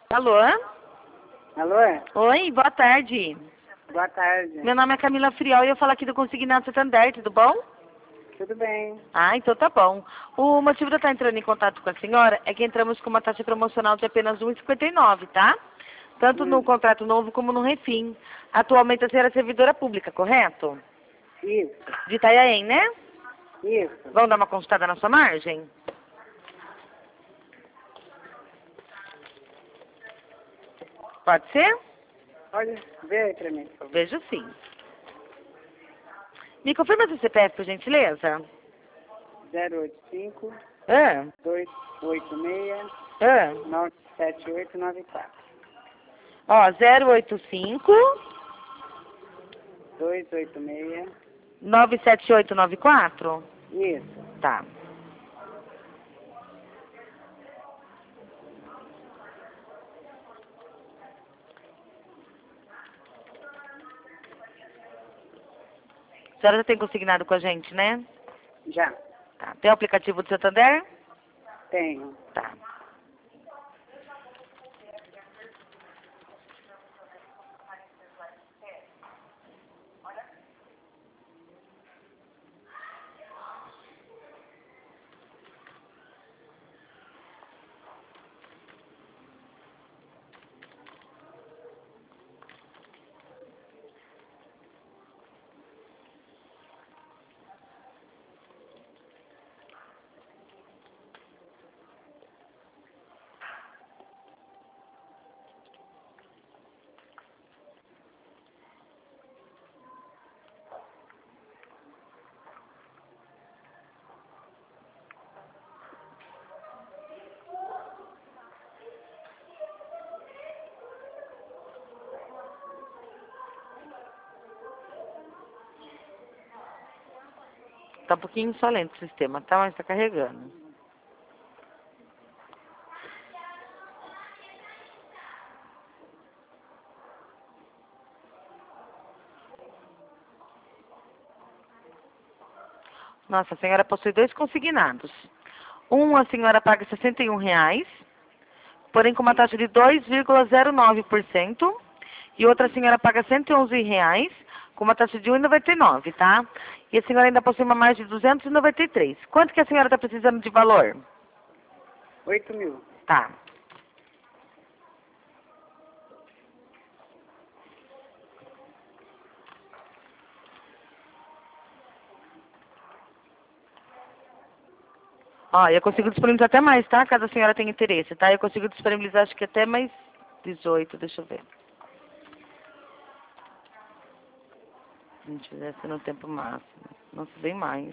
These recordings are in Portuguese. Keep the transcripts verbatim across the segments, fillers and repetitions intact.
Alô? Alô? Oi, boa tarde. Boa tarde. Meu nome é Camila Friol e eu falo aqui do Consignado Santander, tudo bom? Tudo bem. Ah, então tá bom. O motivo de eu estar entrando em contato com a senhora é que entramos com uma taxa promocional de apenas um real e cinquenta e nove centavos, tá? Tanto no Hum. contrato novo como no refim. Atualmente a senhora é servidora pública, correto? Isso. De Itanhaém, né? Isso. Vamos dar uma consultada na sua margem? Pode ser? Pode ver aí pra mim, por favor. Vejo sim. Me confirma seu C P F, por gentileza? zero oito cinco, Ah, dois oito seis, ah. nove sete oito nove quatro. Ó, zero oito cinco, dois oito seis. nove sete oito nove quatro? Isso. Tá. A senhora já tem consignado com a gente, né? Já. Tá. Tem o aplicativo do Santander? Tenho. Tá. Tá um pouquinho só lento o sistema, tá? Mas tá carregando. Nossa, a senhora possui dois consignados. Um, a senhora paga sessenta e um reais, porém com uma taxa de dois vírgula zero nove por cento. E outra a senhora paga cento e onze reais, com uma taxa de um vírgula noventa e nove, tá? E a senhora ainda possui uma margem de duzentos e noventa e três. Quanto que a senhora está precisando de valor? oito mil. Tá. Ó, eu consigo disponibilizar até mais, tá? Caso a senhora tenha interesse, tá? Eu consigo disponibilizar acho que até mais dezoito, deixa eu ver. Se não tivesse no tempo máximo. Nossa, bem mais.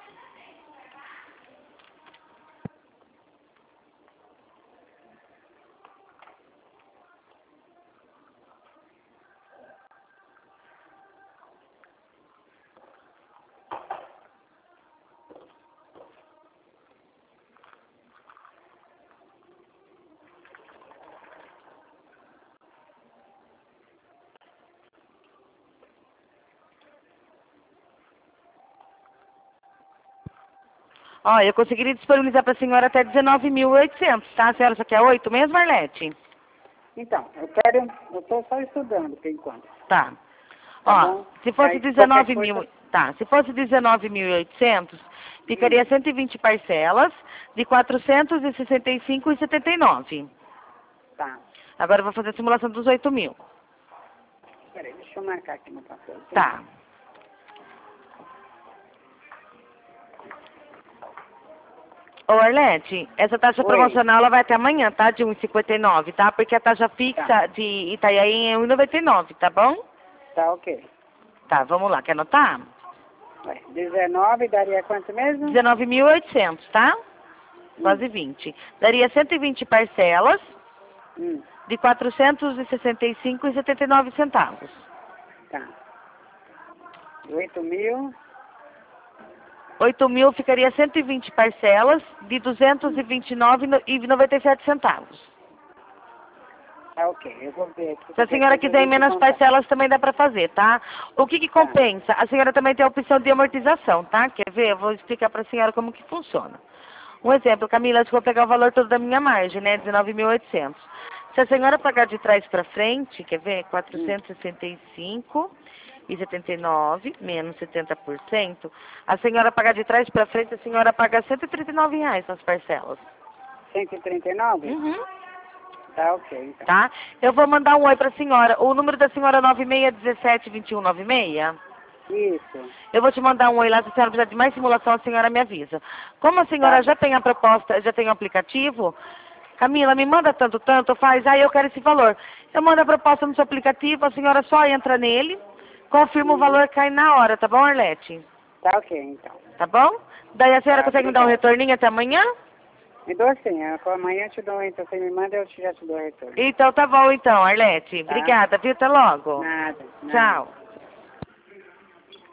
Ó, eu conseguiria disponibilizar para a senhora até dezenove mil e oitocentos, tá? A senhora só quer oito mesmo, Arlete? Então, eu quero... Eu tô só estudando por enquanto. Tá. Tá Ó, bom? se fosse Aí, dezenove qualquer mil, coisa... tá, se fosse dezenove mil e oitocentos, ficaria cento e vinte parcelas de quatrocentos e sessenta e cinco reais e setenta e nove centavos. Tá. Agora eu vou fazer a simulação dos oito mil. Peraí, deixa eu marcar aqui no papel. Tá. Ô, Arlete, essa taxa Oi. promocional ela vai até amanhã, tá? De um real e cinquenta e nove, tá? Porque a taxa fixa Tá. de Itanhaém é um real e noventa e nove, tá bom? Tá, ok. Tá, vamos lá. Quer anotar? Ué, dezenove daria quanto mesmo? dezenove mil e oitocentos, tá? Hum. Quase vinte. Daria cento e vinte parcelas Hum. de quatrocentos e sessenta e cinco reais e setenta e nove centavos. Tá. oito mil. oito mil ficaria cento e vinte parcelas de duzentos e vinte e nove reais e noventa e sete centavos. Tá, ok. Eu vou ver aqui. Se a senhora quiser em menos parcelas, também dá para fazer, tá? O que que compensa? A senhora também tem a opção de amortização, tá? Quer ver? Eu vou explicar para a senhora como que funciona. Um exemplo, Camila, se eu vou pegar o valor todo da minha margem, né? dezenove mil e oitocentos. Se a senhora pagar de trás para frente, quer ver? quatrocentos e sessenta e cinco e setenta e nove menos setenta por cento. A senhora pagar de trás para frente, a senhora paga cento e trinta e nove reais nas parcelas. cento e trinta e nove? Uhum. Tá ok, então. Tá? Eu vou mandar um oi para a senhora. O número da senhora é nove seis um sete, dois um nove seis? Isso. Eu vou te mandar um oi lá, se a senhora precisar de mais simulação, a senhora me avisa. Como a senhora Tá. já tem a proposta, já tem o aplicativo, Camila, me manda tanto, tanto, faz, aí eu quero esse valor. Eu mando a proposta no seu aplicativo, a senhora só entra nele, confirma Uhum. o valor, cai na hora, tá bom, Arlete? Tá ok, então. Tá bom? Daí a senhora Tá, consegue me dar um obrigada. retorninho até amanhã? Me dou sim, eu- amanhã eu te dou, então você me manda, eu te- já te dou o retorno. Então tá bom então, Arlete. Tá. Obrigada, viu? Até logo. Nada, nada. Tchau.